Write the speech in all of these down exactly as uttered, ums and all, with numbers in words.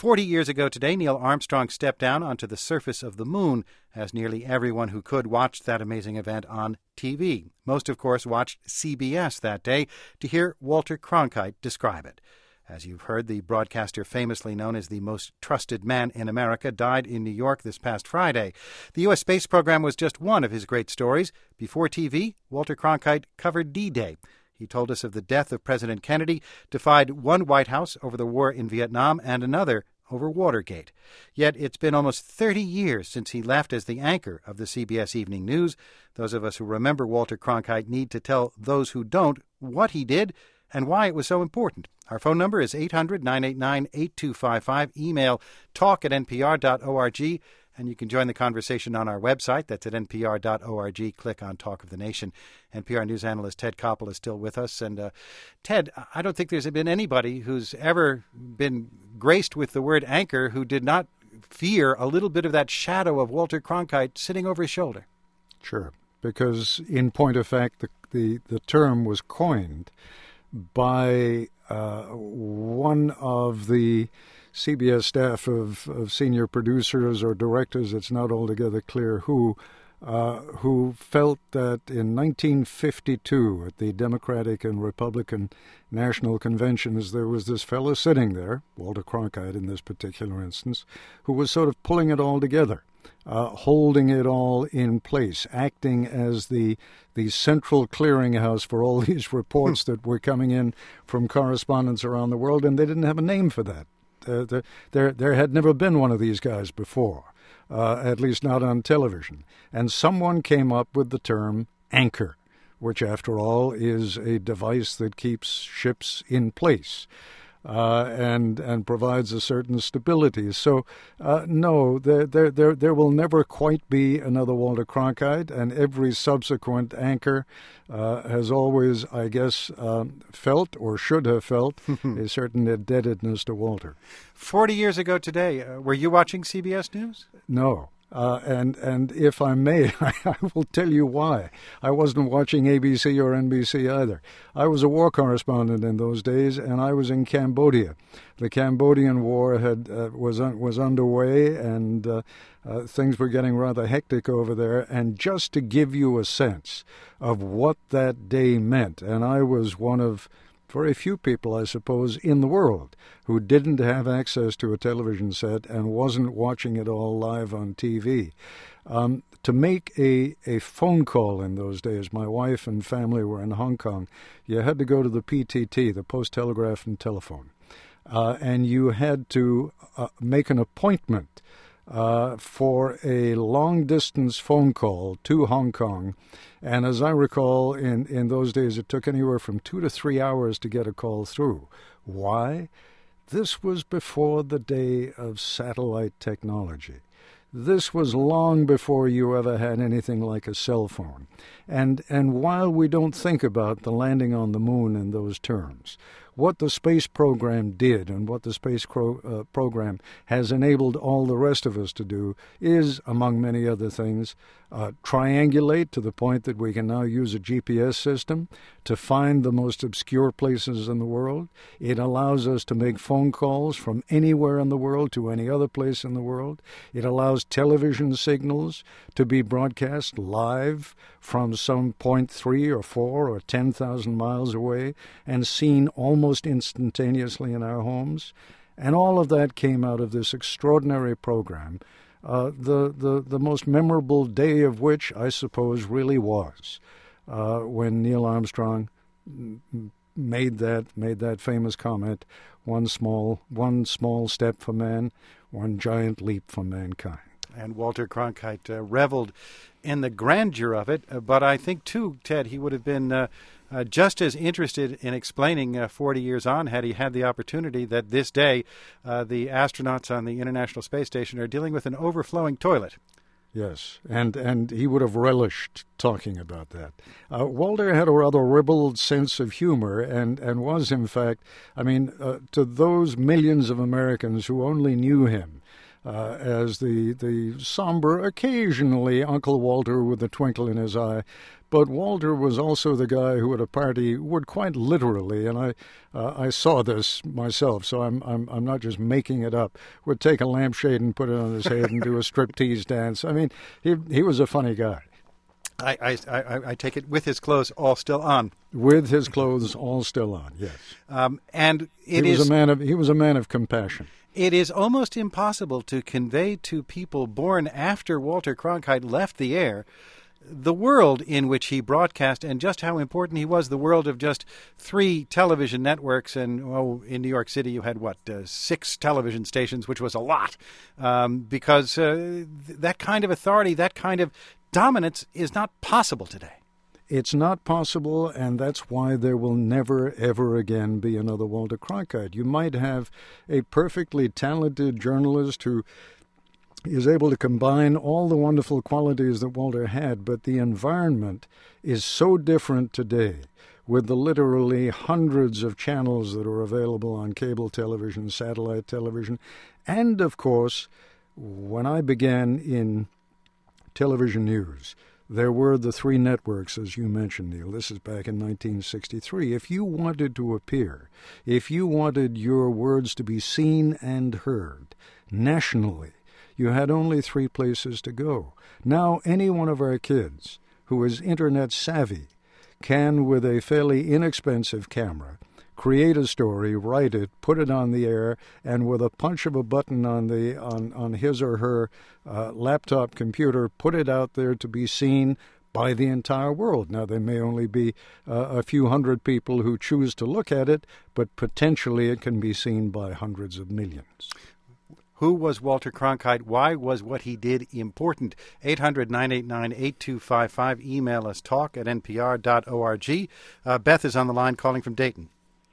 Forty years ago today, Neil Armstrong stepped down onto the surface of the moon, as nearly everyone who could watched that amazing event on T V. Most, of course, watched C B S that day to hear Walter Cronkite describe it. As you've heard, the broadcaster famously known as the most trusted man in America died in New York this past Friday. The U S space program was just one of his great stories. Before T V, Walter Cronkite covered D-Day. He told us of the death of President Kennedy, defied one White House over the war in Vietnam and another over Watergate. Yet it's been almost thirty years since he left as the anchor of the C B S Evening News. Those of us who remember Walter Cronkite need to tell those who don't what he did and why it was so important. Our phone number is eight hundred, nine eight nine, eight two five five. Email talk at n p r dot org. And you can join the conversation on our website. That's at n p r dot org. Click on Talk of the Nation. N P R News analyst Ted Koppel is still with us. And, uh, Ted, I don't think there's been anybody who's ever been graced with the word anchor who did not fear a little bit of that shadow of Walter Cronkite sitting over his shoulder. Sure, because in point of fact, the, the, the term was coined by uh, one of the C B S staff of, of senior producers or directors, it's not altogether clear who, uh, who felt that in nineteen fifty-two at the Democratic and Republican National Conventions, there was this fellow sitting there, Walter Cronkite in this particular instance, who was sort of pulling it all together, uh, holding it all in place, acting as the the central clearinghouse for all these reports that were coming in from correspondents around the world, and they didn't have a name for that. Uh, the, there, there had never been one of these guys before, uh, at least not on television. And someone came up with the term anchor, which, after all, is a device that keeps ships in place uh, and and provides a certain stability. So, uh, no, there, there there there will never quite be another Walter Cronkite, and every subsequent anchor uh, has always, I guess, um, felt or should have felt a certain indebtedness to Walter. Forty years ago today, uh, were you watching C B S News? No. Uh, and, and if I may, I will tell you why. I wasn't watching A B C or N B C either. I was a war correspondent in those days, and I was in Cambodia. The Cambodian War had uh, was un- was underway, and uh, uh, things were getting rather hectic over there. And just to give you a sense of what that day meant, and I was one of very few people, I suppose, in the world who didn't have access to a television set and wasn't watching it all live on T V. Um, to make a, a phone call in those days, my wife and family were in Hong Kong, you had to go to the P T T, the Post Telegraph and Telephone, uh, and you had to uh, make an appointment Uh, for a long-distance phone call to Hong Kong. And as I recall, in, in those days, it took anywhere from two to three hours to get a call through. Why? This was before the day of satellite technology. This was long before you ever had anything like a cell phone. And, and while we don't think about the landing on the moon in those terms, what the space program did and what the space cro- uh, program has enabled all the rest of us to do is, among many other things, uh, triangulate to the point that we can now use a G P S system to find the most obscure places in the world. It allows us to make phone calls from anywhere in the world to any other place in the world. It allows television signals to be broadcast live from some point three or four or ten thousand miles away and seen almost instantaneously in our homes. And all of that came out of this extraordinary program, uh, the, the, the most memorable day of which, I suppose, really was uh, when Neil Armstrong made that made that famous comment, one small, one small step for man, one giant leap for mankind. And Walter Cronkite uh, reveled in the grandeur of it. Uh, but I think, too, Ted, he would have been uh, uh, just as interested in explaining uh, forty years on, had he had the opportunity, that this day uh, the astronauts on the International Space Station are dealing with an overflowing toilet. Yes, and, and he would have relished talking about that. Uh, Walter had a rather ribald sense of humor and, and was, in fact, I mean, uh, to those millions of Americans who only knew him Uh, as the, the somber, occasionally Uncle Walter with a twinkle in his eye, But Walter was also the guy who at a party would quite literally, and I uh, I saw this myself, so I'm, I'm I'm not just making it up, would take a lampshade and put it on his head and do a striptease dance. I mean, he he was a funny guy. I, I, I, I take it with his clothes all still on. With his clothes all still on, yes. Um, and it he was is, a man of he was a man of compassion. It is almost impossible to convey to people born after Walter Cronkite left the air the world in which he broadcast and just how important he was, the world of just three television networks. And, oh, in New York City you had, what, uh, six television stations, which was a lot, um, because uh, th- that kind of authority, that kind of dominance is not possible today. It's not possible, and that's why there will never, ever again be another Walter Cronkite. You might have a perfectly talented journalist who is able to combine all the wonderful qualities that Walter had, but the environment is so different today with the literally hundreds of channels that are available on cable television, satellite television, and, of course, when I began in television news, there were the three networks, as you mentioned, Neil. This is back in nineteen sixty-three. If you wanted to appear, if you wanted your words to be seen and heard nationally, you had only three places to go. Now, any one of our kids who is internet savvy can, with a fairly inexpensive camera, create a story, write it, put it on the air, and with a punch of a button on the on, on his or her uh, laptop computer, put it out there to be seen by the entire world. Now, there may only be uh, a few hundred people who choose to look at it, but potentially it can be seen by hundreds of millions. Who was Walter Cronkite? Why was what he did important? eight hundred, nine eight nine, eight two five five. Email us, talk at n p r dot org. Uh, Beth is on the line calling from Dayton.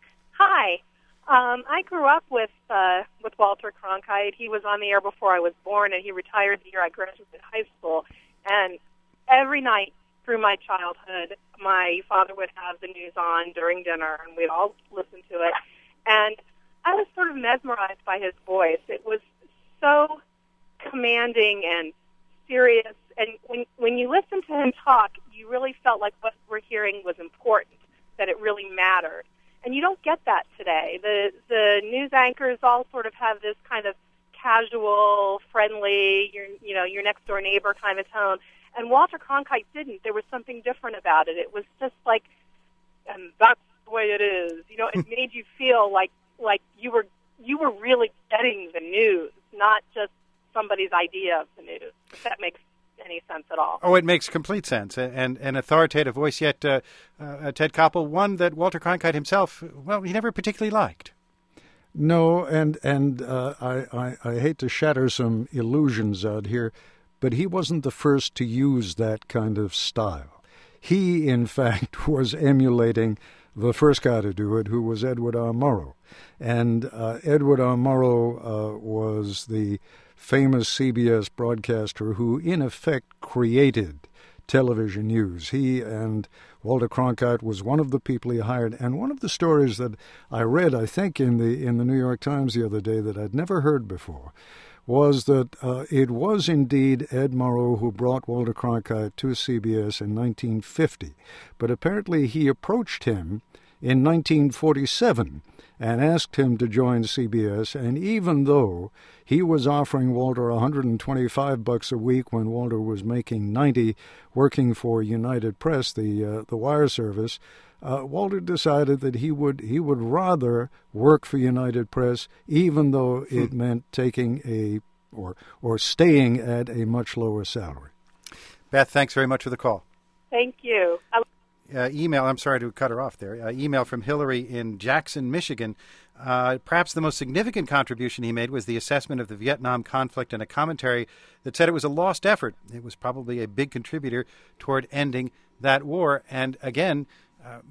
Hi. Um, I grew up with uh, with Walter Cronkite. He was on the air before I was born, and he retired the year I graduated high school. And every night through my childhood, my father would have the news on during dinner, and we'd all listen to it. And I was sort of mesmerized by his voice. It was so commanding and serious. And when when you listen to him talk, you really felt like what we're hearing was important, that it really mattered. And you don't get that today. The the news anchors all sort of have this kind of casual, friendly, your you know, your next door neighbor kind of tone. And Walter Cronkite didn't. There was something different about it. It was just like, and that's the way it is. You know, it made you feel like like you were you were really getting the news, not just somebody's idea of the news, if that makes any sense at all. Oh, it makes complete sense. And an authoritative voice, yet uh, uh, Ted Koppel, one that Walter Cronkite himself, well, he never particularly liked. No, and and uh, I, I, I hate to shatter some illusions out here, but he wasn't the first to use that kind of style. He, in fact, was emulating the first guy to do it, who was Edward R. Murrow. And uh, Edward R. Murrow uh, was the famous C B S broadcaster who, in effect, created television news. He and Walter Cronkite was one of the people he hired. And one of the stories that I read, I think, in the in the New York Times the other day that I'd never heard before, was that uh, it was indeed Ed Murrow who brought Walter Cronkite to C B S in nineteen fifty. But apparently he approached him in nineteen forty-seven and asked him to join C B S. And even though he was offering Walter one hundred twenty-five bucks a week when Walter was making ninety, working for United Press, the uh, the wire service, uh, Walter decided that he would he would rather work for United Press, even though it hmm. meant taking a or or staying at a much lower salary. Beth, thanks very much for the call. Thank you. I- Uh, email, I'm sorry to cut her off there, uh, email from Hillary in Jackson, Michigan. Uh, perhaps the most significant contribution he made was the assessment of the Vietnam conflict and a commentary that said it was a lost effort. It was probably a big contributor toward ending that war. And again, uh,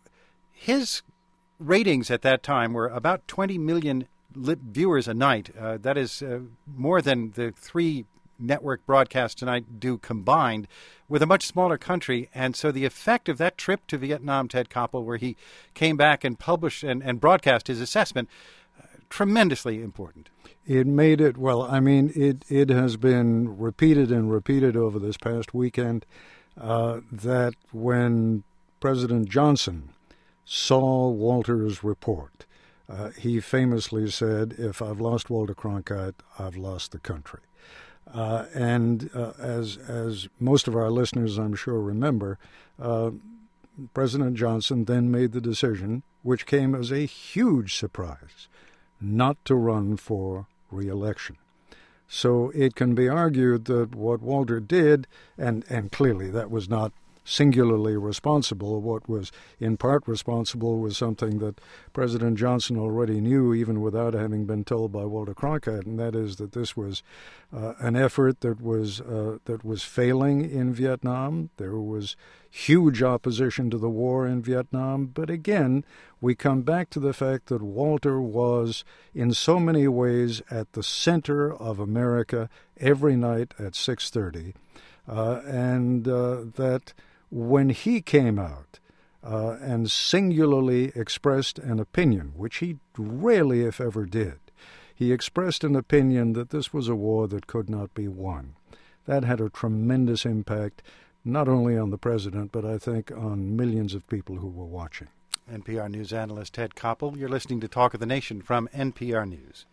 his ratings at that time were about twenty million lit viewers a night. Uh, that is uh, more than the three network broadcasts tonight do combined, with a much smaller country. And so the effect of that trip to Vietnam, Ted Koppel, where he came back and published and, and broadcast his assessment, uh, tremendously important. It made it, well, I mean, it, it has been repeated and repeated over this past weekend. uh, that when President Johnson saw Walter's report, uh, he famously said, "If I've lost Walter Cronkite, I've lost the country." Uh, and uh, as as most of our listeners, I'm sure, remember, uh, President Johnson then made the decision, which came as a huge surprise, not to run for re-election. So it can be argued that what Walter did, and, and clearly that was not singularly responsible, what was in part responsible was something that President Johnson already knew even without having been told by Walter Cronkite, and that is that this was uh, an effort that was uh, that was failing in Vietnam. There was huge opposition to the war in Vietnam, but again, we come back to the fact that Walter was in so many ways at the center of America every night at six thirty, uh, and uh, that when he came out uh, and singularly expressed an opinion, which he rarely, if ever, did, he expressed an opinion that this was a war that could not be won. That had a tremendous impact, not only on the president, but I think on millions of people who were watching. N P R News analyst Ted Koppel. You're listening to Talk of the Nation from N P R News.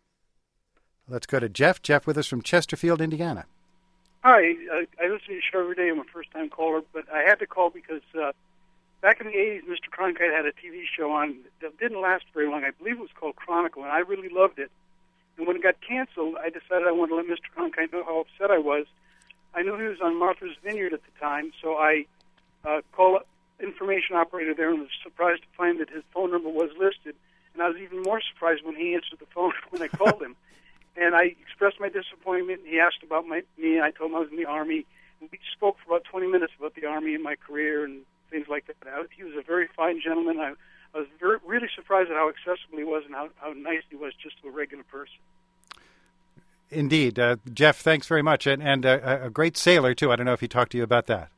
Let's go to Jeff. Jeff with us from Chesterfield, Indiana. Hi, uh, I listen to your show every day. I'm a first-time caller, but I had to call because uh, back in the eighties, Mister Cronkite had a T V show on that didn't last very long. I believe it was called Chronicle, and I really loved it. And when it got canceled, I decided I wanted to let Mister Cronkite know how upset I was. I knew he was on Martha's Vineyard at the time, so I uh, called information operator there and was surprised to find that his phone number was listed. And I was even more surprised when he answered the phone when I called him. And I expressed my disappointment. He asked about my, me, and I told him I was in the Army. And we spoke for about twenty minutes about the Army and my career and things like that. I, he was a very fine gentleman. I, I was very, really surprised at how accessible he was and how, how nice he was just to a regular person. Indeed. Uh, Jeff, thanks very much. And, and uh, a great sailor, too. I don't know if he talked to you about that.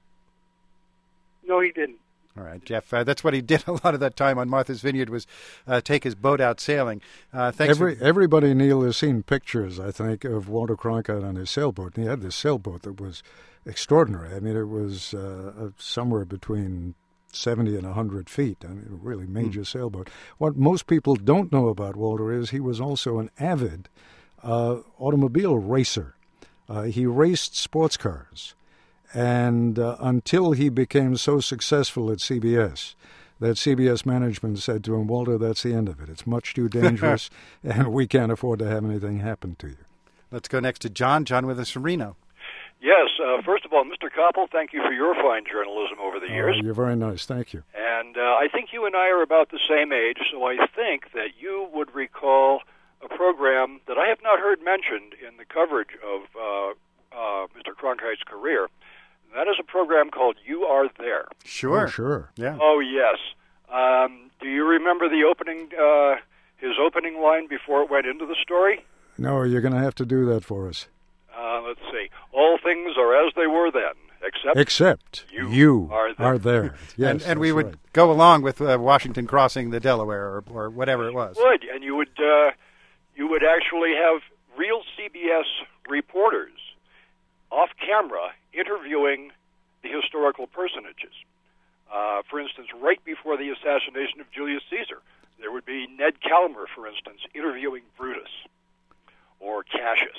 No, he didn't. All right, Jeff. Uh, that's what he did a lot of that time on Martha's Vineyard was uh, take his boat out sailing. Uh, thanks. Every, for... Everybody, Neil, has seen pictures, I think, of Walter Cronkite on his sailboat. And he had this sailboat that was extraordinary. I mean, it was uh, somewhere between seventy and one hundred feet. I mean, a really major mm. sailboat. What most people don't know about Walter is he was also an avid uh, automobile racer. Uh, he raced sports cars. And uh, until he became so successful at C B S that C B S management said to him, "Walter, that's the end of it. It's much too dangerous, and we can't afford to have anything happen to you." Let's go next to John. John with us from Reno. Yes. Uh, first of all, Mister Koppel, thank you for your fine journalism over the years. Oh, you're very nice. Thank you. And uh, I think you and I are about the same age, so I think that you would recall a program that I have not heard mentioned in the coverage of uh, uh, Mister Cronkite's career. That is a program called You Are There. Sure. Oh, sure. Yeah. Oh, yes. Um, do you remember the opening, uh, his opening line before it went into the story? No, you're going to have to do that for us. Uh, let's see. All things are as they were then, except... Except you, you are there. Are there. Yes, and and we would right. go along with uh, Washington crossing the Delaware or, or whatever it was. You would, and you would, uh, you would actually have real C B S reporters off camera interviewing the historical personages. Uh, for instance, right before the assassination of Julius Caesar, there would be Ned Calamer, for instance, interviewing Brutus or Cassius.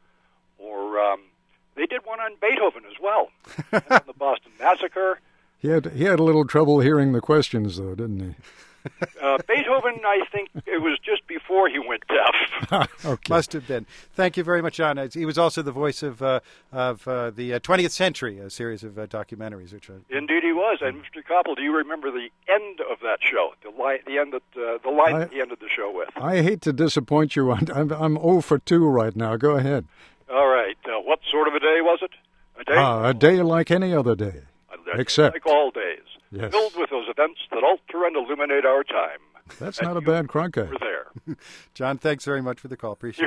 Or um, they did one on Beethoven as well, and on the Boston Massacre. He had, he had a little trouble hearing the questions, though, didn't he? Uh, Beethoven, I think it was just before he went deaf. Okay. Must have been. Thank you very much, John. He was also the voice of uh, of uh, the uh, twentieth Century, a series of uh, documentaries. Which are... Indeed, he was. And Mister Koppel, do you remember the end of that show? The line, the end that uh, the line I, that he ended the show with. I hate to disappoint you. I'm I'm zero for two right now. Go ahead. All right. Uh, what sort of a day was it? A day. Ah, a day like any other day. A Except like all days. Yes. Filled with those events that alter and illuminate our time. That's and not a you bad Cronkite. were there. John, thanks very much for the call. Appreciate You're it. welcome.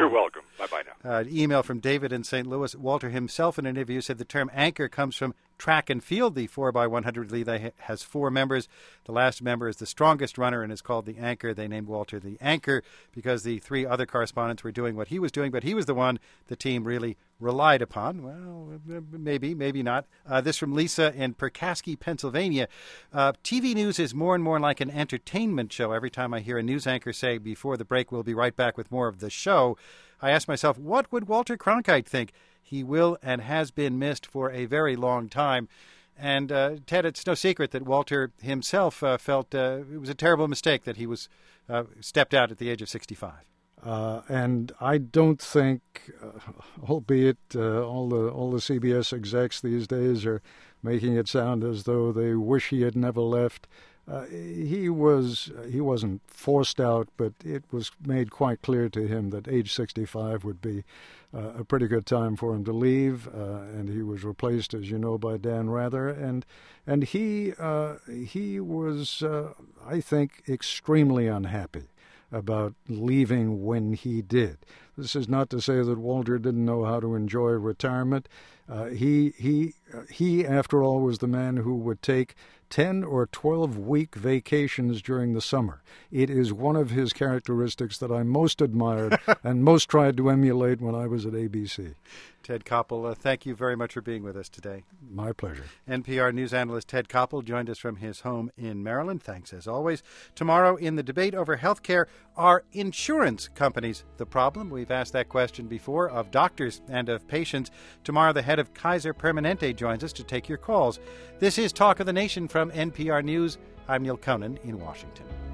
Bye-bye now. Uh, email from David in Saint Louis. Walter himself in an interview said the term anchor comes from track and field. The four by one hundred relay has four members. The last member is the strongest runner and is called the anchor. They named Walter the anchor because the three other correspondents were doing what he was doing, but he was the one the team really relied upon. Well, maybe, maybe not. Uh, this from Lisa in Perkasie, Pennsylvania. Uh, T V news is more and more like an entertainment show. Every time I hear a news anchor say, before the break, we'll be right back with more of the show, I ask myself, what would Walter Cronkite think? He will and has been missed for a very long time. And, uh, Ted, it's no secret that Walter himself uh, felt uh, it was a terrible mistake that he was uh, stepped out at the age of sixty-five. Uh, and I don't think, uh, albeit uh, all the all the C B S execs these days are making it sound as though they wish he had never left. Uh, he was he wasn't forced out, but it was made quite clear to him that age sixty-five would be uh, a pretty good time for him to leave, uh, and he was replaced, as you know, by Dan Rather, and and he uh, he was, uh, I think, extremely unhappy about leaving when he did. This is not to say that Walter didn't know how to enjoy retirement. Uh, he he uh, he, after all, was the man who would take ten or twelve week vacations during the summer. It is one of his characteristics that I most admired and most tried to emulate when I was at A B C. Ted Koppel, uh, thank you very much for being with us today. My pleasure. N P R news analyst Ted Koppel joined us from his home in Maryland. Thanks, as always. Tomorrow, in the debate over health care, are insurance companies the problem? We've asked that question before of doctors and of patients. Tomorrow, the head of Kaiser Permanente joins us to take your calls. This is Talk of the Nation from N P R News. I'm Neil Conan in Washington.